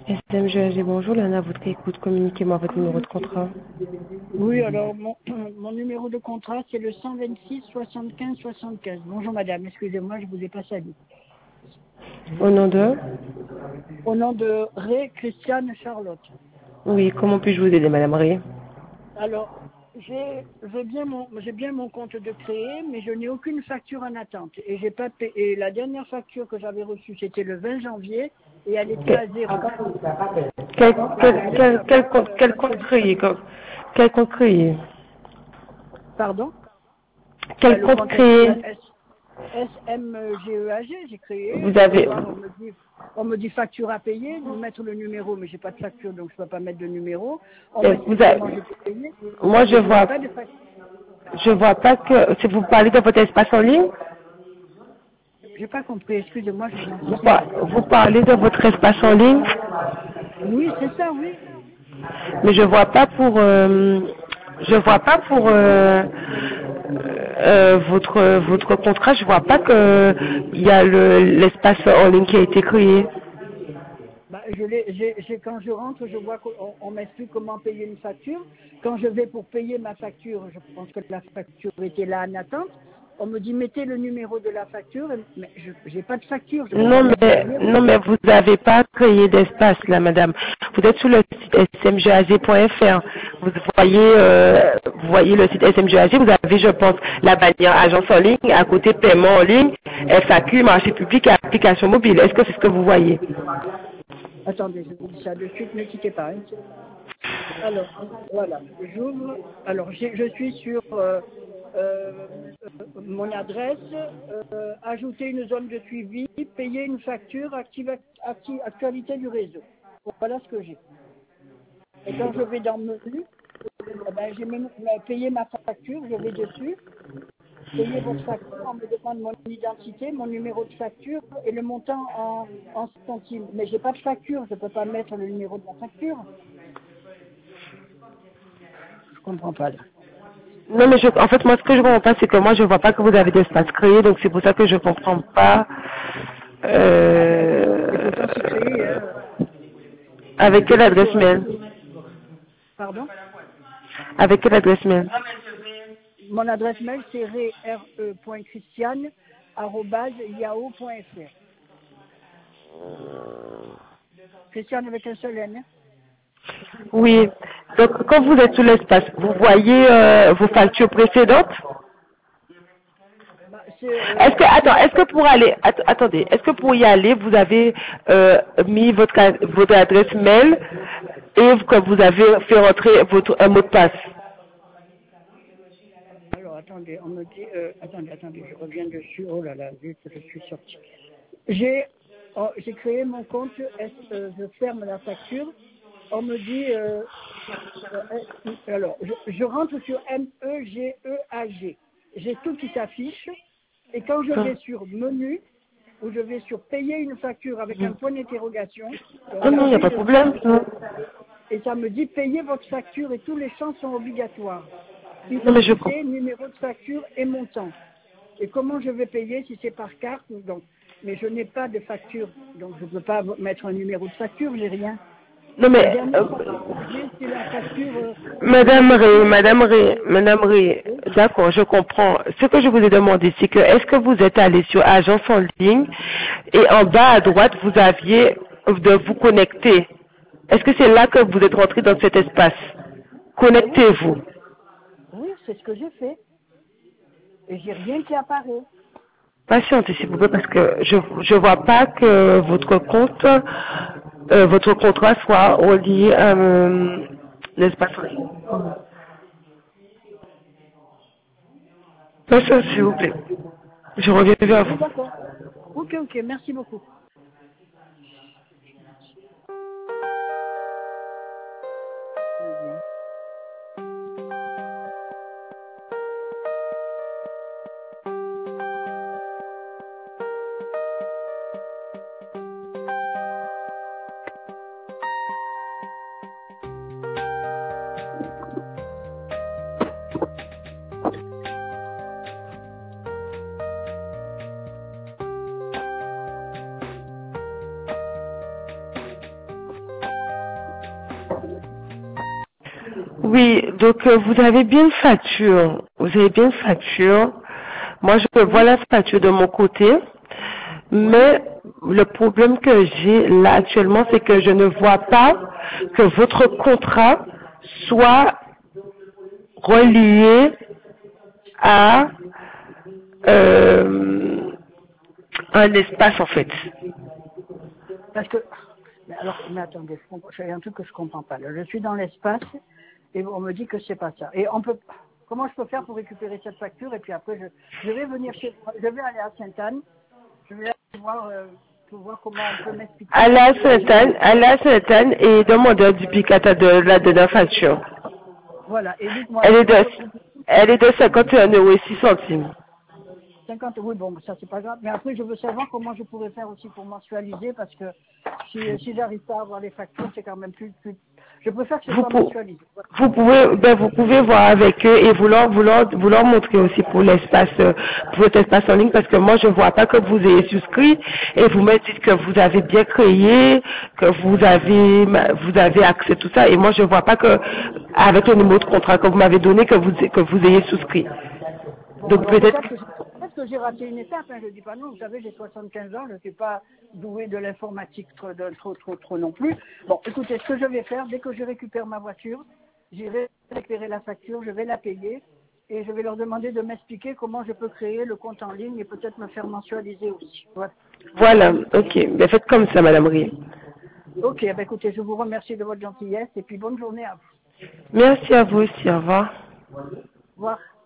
SMGAG, bonjour, Lana, votre écoute, communiquez-moi votre numéro de contrat. Oui, alors mon numéro de contrat, c'est le 126 75 75. Bonjour madame, excusez-moi, je vous ai pas salué. Au nom de? Au nom de Ré Christiane Charlotte. Oui, comment puis-je vous aider, Madame Ré? Alors, j'ai bien mon compte de créer, mais je n'ai aucune facture en attente. Et j'ai pas payé. Et la dernière facture que j'avais reçue, c'était le 20 janvier, et elle était à zéro. Quel compte créé? Quel compte créé? Pardon? Ben, Quel le compte compte créé? SMGEAG, j'ai créé. Vous Ce avez... soir, on me dit facture à payer, vous mettre le numéro, mais j'ai pas de facture, donc je peux pas mettre de numéro. On Vous m'explique avez... comment je peux payer, Moi, mais je n'ai pas de facture. je vois pas que... Si vous parlez de votre espace en ligne, J'ai pas compris, excusez-moi, je vous entends très mal. vous parlez de votre espace en ligne, Oui, c'est ça, oui. mais je vois pas pour... je vois pas pour... votre contrat, je vois pas que il y a l'espace en ligne qui a été créé. Bah, quand je rentre, je vois qu'on m'explique comment payer une facture. Quand je vais pour payer ma facture, je pense que la facture était là en attente. On me dit mettez le numéro de la facture, mais je n'ai pas de facture, je ne peux pas mettre de numéro. Non, mais vous n'avez pas créé d'espace, là, madame. Vous êtes sur le site smgaz.fr. Vous voyez le site smgaz, vous avez, je pense, la bannière agence en ligne, à côté paiement en ligne, FAQ, marché public et application mobile. Est-ce que c'est ce que vous voyez? Attendez, je vous dis ça de suite, ne quittez pas. Hein. Alors, voilà, j'ouvre. Alors, je suis sur mon adresse, ajouter une zone de suivi, payer une facture, actualité du réseau. Voilà ce que j'ai. Et quand je vais dans le menu, eh ben, j'ai même payé ma facture, je vais dessus, payer votre facture, on me demande mon identité, mon numéro de facture et le montant en centimes. Mais j'ai pas de facture, je ne peux pas mettre le numéro de la facture. Je comprends pas là. Non, mais en fait, moi, ce que je comprends pas, c'est que moi, je vois pas que vous avez d'espace créé, donc c'est pour ça que je comprends pas, Ah ben, et pourtant c'est créé, hein. avec quelle J'étais adresse sur... mail? Pardon? Avec quelle adresse mail? Mon adresse mail, c'est re.christiane@yahoo.fr. Christiane avec un seul N. Oui. Donc, quand vous êtes sur l'espace, vous voyez vos factures précédentes? Bah, c'est Est-ce que pour aller, attendez, est-ce que pour y aller, vous avez mis votre adresse mail et que vous avez fait rentrer un mot de passe? Alors, attendez, on me dit... attendez, je reviens dessus. Oh là là, vite, je suis sorti. J'ai créé mon compte, je ferme la facture. On me dit... alors, je rentre sur MEGEAG. J'ai tout qui s'affiche. Et quand je vais sur menu, ou je vais sur payer une facture avec un point d'interrogation, donc Ah non, il n'y a j'appuie pas de dessus problème. Non, et ça me dit payer votre facture et tous les champs sont obligatoires. non mais je comprends. Identité, numéro de facture et montant. Et comment je vais payer si c'est par carte donc, mais je n'ai pas de facture, donc je ne peux pas mettre un numéro de facture, j'ai rien. Non La mais, dernière facture que j'ai, c'est la facture de l'électricité. Madame Ré, Oui, d'accord, je comprends. Ce que je vous ai demandé, c'est que est-ce que vous êtes allé sur agence en ligne et en bas à droite, vous aviez de vous connecter. Est-ce que c'est là que vous êtes rentré dans cet espace? ben oui, Connectez-vous. c'est ce que j'ai fait. Et j'ai rien qui apparaît. Patientez s'il vous plaît parce que je vois pas que votre compte, votre contrat soit relié à l'espace en ligne. Patientez s'il vous plaît. Je reviens vers Oui, vous. d'accord. Ok, merci beaucoup. Très bien. Oui, donc vous avez bien une facture. Vous avez bien une facture. Moi, je vois la facture de mon côté. Mais le problème que j'ai là actuellement, c'est que je ne vois pas que votre contrat soit relié à un espace en fait. Parce que, mais attendez, c'est un truc que je comprends pas. Là, je suis dans l'espace et on me dit que c'est pas ça. Et on peut, comment je peux faire pour récupérer cette facture et puis après je vais venir je vais aller à Sainte-Anne, je vais aller voir, pour voir comment on peut m'expliquer. À la Sainte-Anne et demandeur du duplicata de la dernière facture. Voilà, et dites-moi, Elle est de 51,06 €. 50, oui, bon, ça c'est pas grave. Mais après, je veux savoir comment je pourrais faire aussi pour mensualiser, parce que si j'arrive pas à avoir les factures, c'est quand même plus. Je préfère que ce soit mensualisé. Voilà. Vous pouvez voir avec eux et vouloir montrer aussi pour l'espace, pour votre espace en ligne, parce que moi je vois pas que vous ayez souscrit et vous me dites que vous avez bien créé, que vous avez accès à tout ça et moi je vois pas que avec le numéro de contrat que vous m'avez donné que vous ayez souscrit. Bon, Donc alors peut-être peut-être que j'ai raté une étape, hein, je dis pas non, vous savez, j'ai 75 ans, je ne suis pas doué de l'informatique trop non plus. Bon, écoutez, ce que je vais faire, dès que je récupère ma voiture, j'irai récupérer la facture, je vais la payer et je vais leur demander de m'expliquer comment je peux créer le compte en ligne et peut-être me faire mensualiser aussi. Voilà. voilà, ok, ben faites comme ça Madame Rie. Ok, ben écoutez, je vous remercie de votre gentillesse et puis bonne journée à vous. Merci à vous aussi, au revoir. Au revoir.